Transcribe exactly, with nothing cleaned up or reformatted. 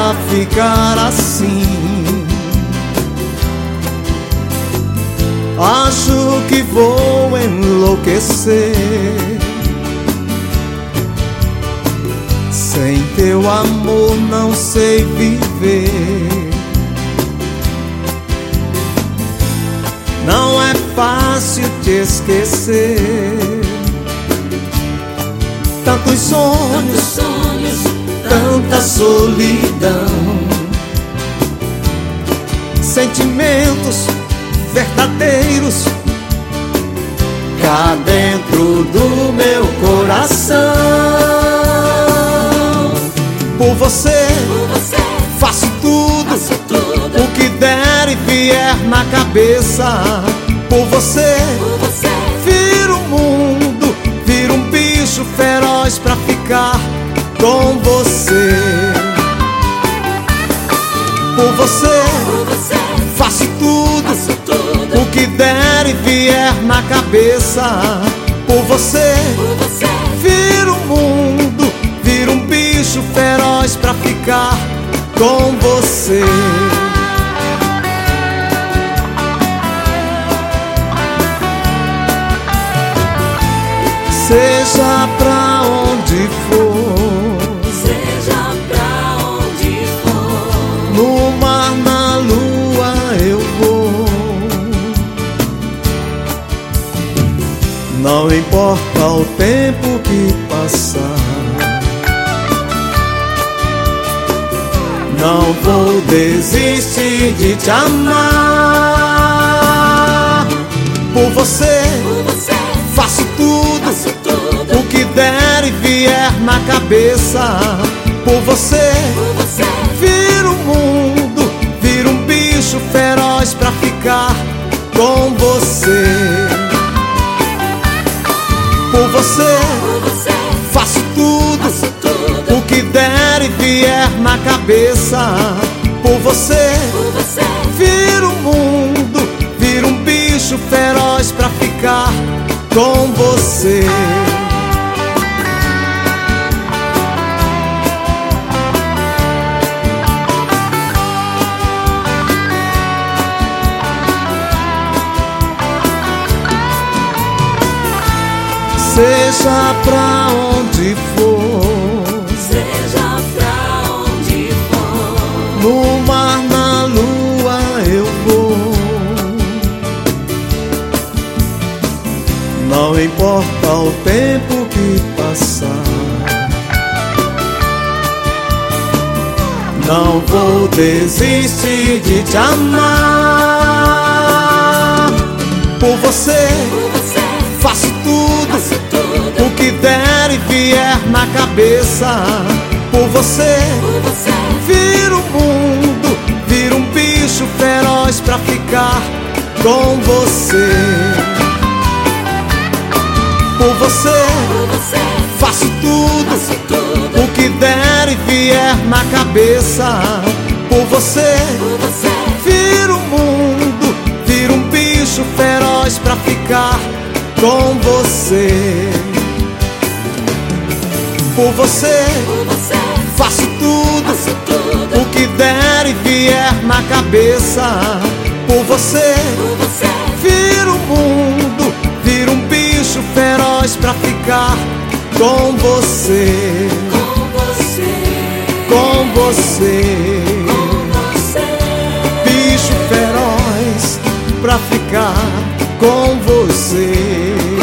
pra ficar assim. Acho que vou enlouquecer. Sem teu amor não sei viver. Não é fácil te esquecer. Tantos sonhos, Tantos sonhos, tanta solidão, sentimentos verdadeiros cá dentro do meu coração. Por você, por você faço tudo, faço tudo. o que der e vier na cabeça. Por você, Por você viro o mundo, viro um bicho feroz pra ficar com você. Por você, por você faço tudo, faço tudo. o que der e vier na cabeça. Por você, Por você viro o mundo, viro um bicho feroz pra ficar com você. Seja pra onde for, seja pra onde for, no mar, na lua eu vou. Não importa o tempo que passar, não vou desistir de te amar. Por você, por você faço tudo, faço tudo. o que der e vier na cabeça. Por você, Por você viro o mundo, viro um bicho feroz pra ficar com você. Por você, por você faço tudo, faço tudo. o que der e vier na cabeça. Por você, Por você viro o mundo, viro um bicho feroz pra ficar com você. Seja pra onde for, seja pra onde for, no mar, na lua eu vou. Não importa o tempo que passar, não vou desistir de te amar. Por você, por você faço tudo, faço tudo. o que der e vier na cabeça. Por você, Por você viro o mundo, viro um bicho feroz pra ficar com você. Por você, por você faço tudo, faço tudo. o que der e vier na cabeça. Por você, Por você viro o mundo, viro um bicho feroz pra ficar com você. Por você, por você faço tudo, faço tudo. o que der e vier na cabeça. Por você, Por você viro o mundo, viro um bicho feroz pra ficar com você. com você Com você, com você bicho feroz pra ficar com você.